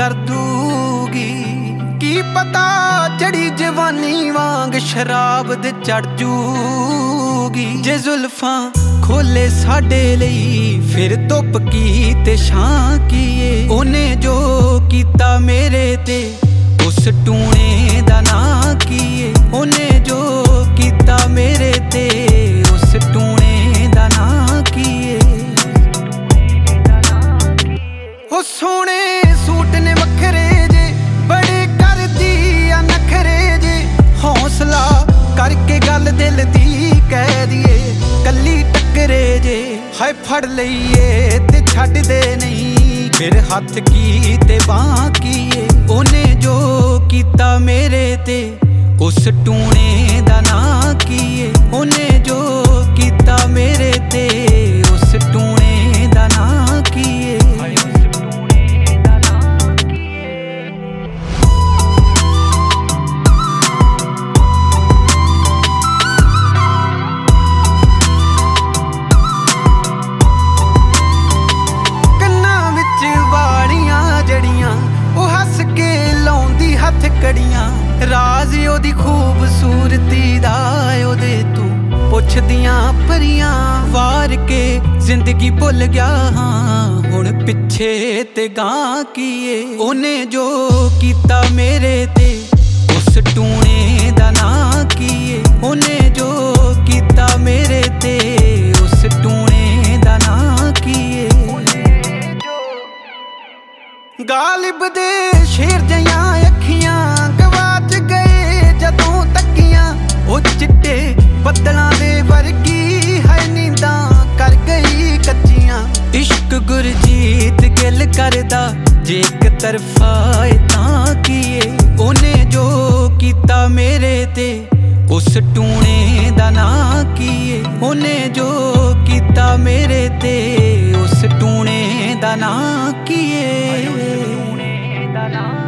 कर दूगी। की पता चढ़ी जवानी वांग शराब दे चढ़ जूगी। जे जुल्फां खोले साडे लई फिर धुप की ते छां कीए। ओने जो कीता मेरे ते उस टूणे दा नां कीए। ओने जो कीता मेरे ते उस टूणे दा नां कीए। ओ सोहणे सूट ने वखरे जे बड़े करदी आ नखरे जे। हौसला करके गल दिल दी कह दिए कल्ली टकरे जे। हाय फड़ लईए ते छड्ड दे नहीं फिर हत्थ की ते बांह कीए। ओने जो कीता मेरे ते उस टूणे दा नां कीए। ओने जो कीता मेरे ते उस टूणे दा नां कीए। राज ओदी खूबसूरती दा ओदे तू पुछदियां परियां वार के जिंदगी भुल गया हाँ हुण पिछे ते गां कीए। ओने जो कीता मेरे ते उस टूणे दा नां कीए। ओने जो कीता मेरे ते उस टूणे दा नां कीए। गालिब दे शेर जियां अखियां गवाच गए जदों तकियां। ओ चिट्टे बदलां दे वर्गी है नींदां कर गई कच्चियां। इश्क गुरजीत गिल करदा जे इक तरफा तां कीए। ओने जो कीता मेरे ते उस टूणे दा नां कीए। ओने जो कीता मेरे ते उस टूणे दा नां कीए।